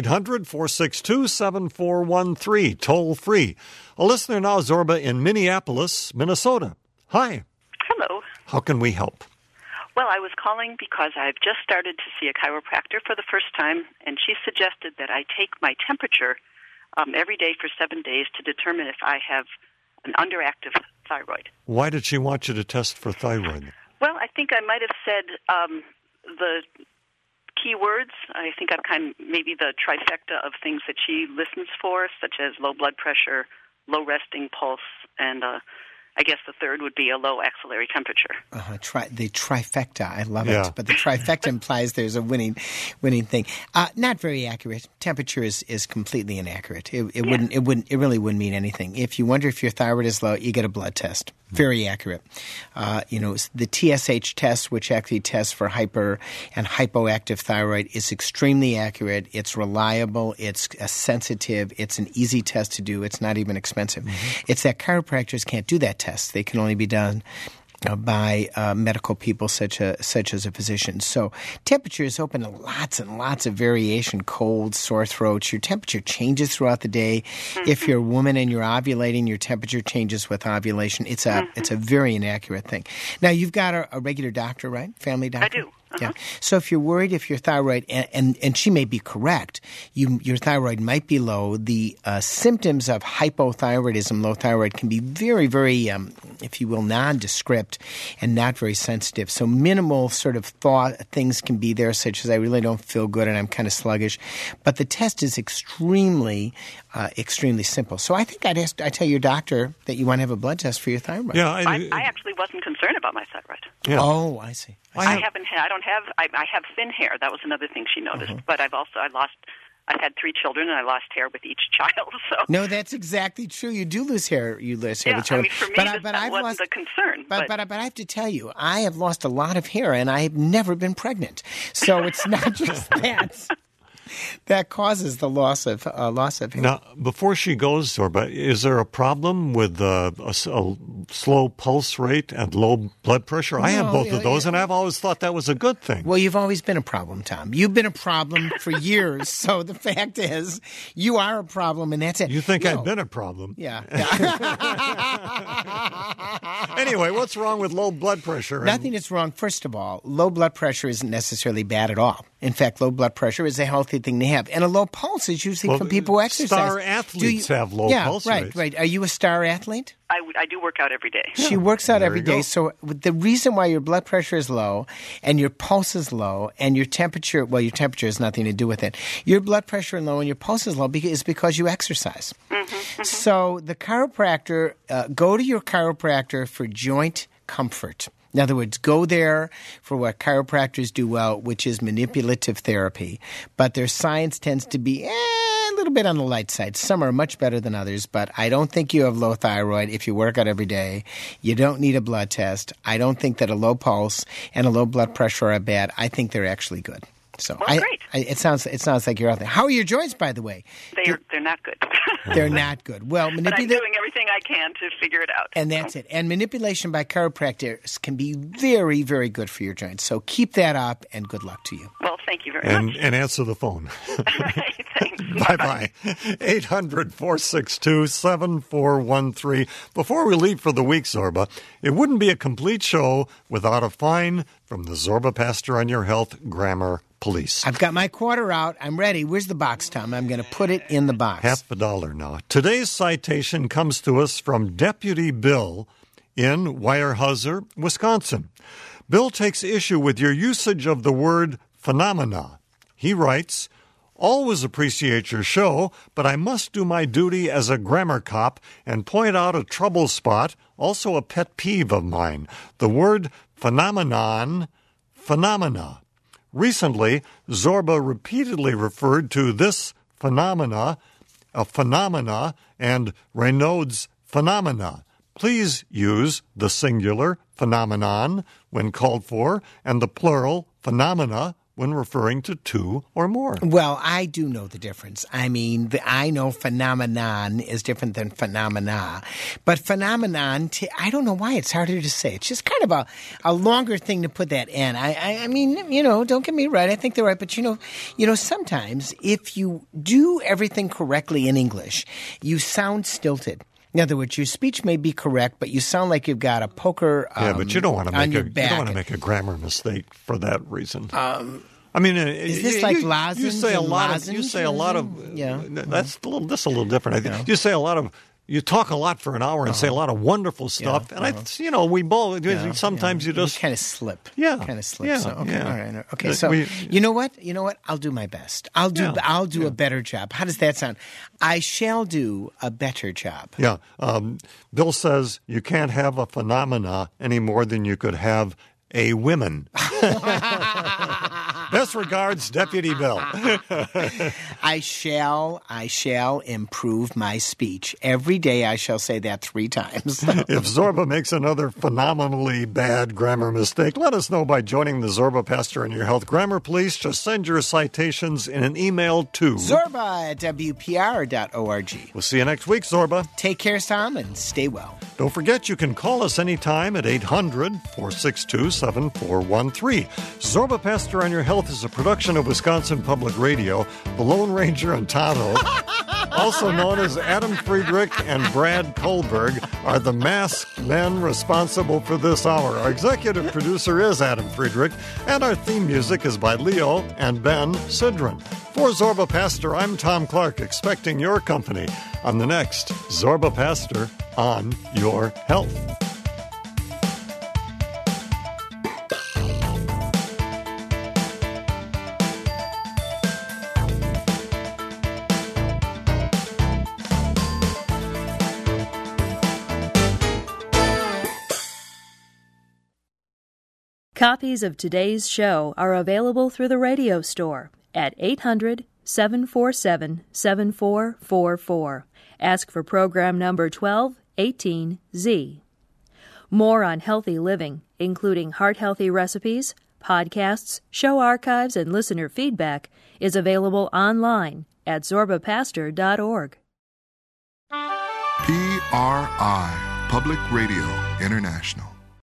800-462-7413, toll free. A listener now, Zorba, in Minneapolis, Minnesota. Hi. Hello. How can we help? Well, I was calling because I've just started to see a chiropractor for the first time, and she suggested that I take my temperature every day for 7 days to determine if I have an underactive thyroid. Why did she want you to test for thyroid? Well, I think I might have said the key words. I think I'm maybe the trifecta of things that she listens for, such as low blood pressure, low resting pulse, and I guess the third would be a low axillary temperature. The trifecta. I love it. But the trifecta implies there's a winning thing. Not very accurate. Temperature is completely inaccurate. It really wouldn't mean anything. If you wonder if your thyroid is low, you get a blood test. Very accurate. The TSH test, which actually tests for hyper and hypoactive thyroid, is extremely accurate. It's reliable. It's sensitive. It's an easy test to do. It's not even expensive. It's that chiropractors can't do that test. They can only be done by medical people such as a physician. So temperature is open to lots and lots of variation, cold, sore throats. Your temperature changes throughout the day. If you're a woman and you're ovulating, your temperature changes with ovulation. It's a very inaccurate thing. Now, you've got a regular doctor, right? Family doctor? I do. Yeah. So if you're worried if your thyroid, and she may be correct, your thyroid might be low, the symptoms of hypothyroidism, low thyroid, can be very, very, if you will, nondescript and not very sensitive. So minimal sort of thought things can be there, such as I really don't feel good and I'm kind of sluggish. But the test is extremely simple. So I think I'd tell your doctor that you want to have a blood test for your thyroid. Yeah, I actually wasn't concerned about my thyroid. Yeah. Oh, I see. I have thin hair. That was another thing she noticed. But I had 3 children, and I lost hair with each child. So no, that's exactly true. You do lose hair. You lose hair with children. Yeah, for me, that wasn't a concern. But I have to tell you, I have lost a lot of hair, and I have never been pregnant. So it's not just that. That causes the loss of hair. Now, before she goes, Zorba, is there a problem with a slow pulse rate and low blood pressure? I have both of those, and I've always thought that was a good thing. Well, you've always been a problem, Tom. You've been a problem for years. So the fact is, you are a problem, and that's it. You think I've been a problem? Yeah. Anyway, what's wrong with low blood pressure? Nothing is wrong. First of all, low blood pressure isn't necessarily bad at all. In fact, low blood pressure is a healthy thing to have. And a low pulse is usually from people who exercise. Star athletes have low pulse rates. Right. Are you a star athlete? I do work out every day. She works out every day. So the reason why your blood pressure is low and your pulse is low and your temperature, well, your temperature has nothing to do with it. Your blood pressure is low and your pulse is low is because you exercise. So the chiropractor, go to your chiropractor for joint comfort. In other words, go there for what chiropractors do well, which is manipulative therapy. But their science tends to be a little bit on the light side. Some are much better than others, but I don't think you have low thyroid if you work out every day. You don't need a blood test. I don't think that a low pulse and a low blood pressure are bad. I think they're actually good. So great. It sounds like you're out there. How are your joints, by the way? They're not good. They're not good. Well, but I'm doing everything I can to figure it out. And that's it. And manipulation by chiropractors can be very, very good for your joints. So keep that up, and good luck to you. Well, Thank you very much. And answer the phone. Thanks. Bye-bye. 800-462-7413. Before we leave for the week, Zorba, it wouldn't be a complete show without a fine from the Zorba Pastor on Your Health Grammar Police. I've got my quarter out. I'm ready. Where's the box, Tom? I'm going to put it in the box. $50 now. Today's citation comes to us from Deputy Bill in Weyerhaeuser, Wisconsin. Bill takes issue with your usage of the word phenomena. He writes, "Always appreciate your show, but I must do my duty as a grammar cop and point out a trouble spot, also a pet peeve of mine. The word phenomenon, phenomena. Recently, Zorba repeatedly referred to this phenomena, a phenomena, and Raynaud's phenomena. Please use the singular phenomenon when called for and the plural phenomena when referring to two or more." Well, I do know the difference. I mean, I know phenomenon is different than phenomena. But phenomenon, I don't know why it's harder to say. It's just kind of a longer thing to put that in. I mean, don't get me right. I think they're right. But, sometimes if you do everything correctly in English, you sound stilted. In other words, your speech may be correct, but you sound like you've got a poker but you don't want to on your back. You don't want to make a grammar mistake for that reason. Is this like lozenge? You say a lot of. Yeah. That's a little different. I think you say a lot of. You talk a lot for an hour and say a lot of wonderful stuff, we both. Sometimes you just kind of slip. Yeah, kind of slip. Yeah, so, okay, yeah. all right. Okay, so you know what? I'll do my best. I'll do a better job. How does that sound? I shall do a better job. Yeah. Bill says you can't have a phenomena any more than you could have a women. Best regards, Deputy Bill. I shall improve my speech. Every day I shall say that 3 times. If Zorba makes another phenomenally bad grammar mistake, let us know by joining the Zorba Pastor on Your Health Grammar Police. Just send your citations in an email to zorba@wpr.org. We'll see you next week, Zorba. Take care, Tom, and stay well. Don't forget you can call us anytime at 800-462-7413. Zorba Pastor on Your Health is a production of Wisconsin Public Radio. The Lone Ranger and Tonto, also known as Adam Friedrich and Brad Kohlberg, are the masked men responsible for this hour. Our executive producer is Adam Friedrich, and our theme music is by Leo and Ben Sidran. For Zorba Pastor, I'm Tom Clark, expecting your company on the next Zorba Pastor on Your Health. Copies of today's show are available through the radio store at 800-747-7444. Ask for program number 1218Z. More on healthy living, including heart-healthy recipes, podcasts, show archives, and listener feedback, is available online at zorbapastor.org. PRI, Public Radio International.